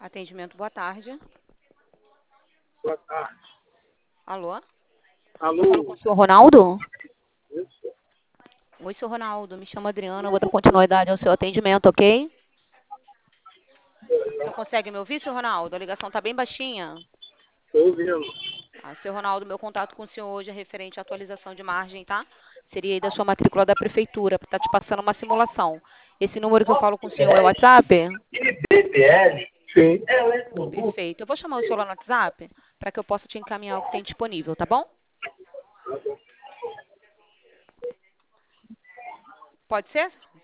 Atendimento, boa tarde. Boa tarde. Alô? Alô? Eu falo com o senhor Ronaldo? Isso. Oi, senhor Ronaldo. Me chamo Adriana. Eu vou dar continuidade ao seu atendimento, ok? O senhor consegue me ouvir, senhor Ronaldo? A ligação está bem baixinha. Estou ouvindo. Senhor Ronaldo, meu contato com o senhor hoje é referente à atualização de margem, tá? Seria aí da sua matrícula da prefeitura, para estar te passando uma simulação. Esse número que eu falo com o senhor é o WhatsApp? BPL? Sim. Perfeito. Eu vou chamar o senhor lá no WhatsApp para que eu possa te encaminhar o que tem disponível, tá bom? Pode ser?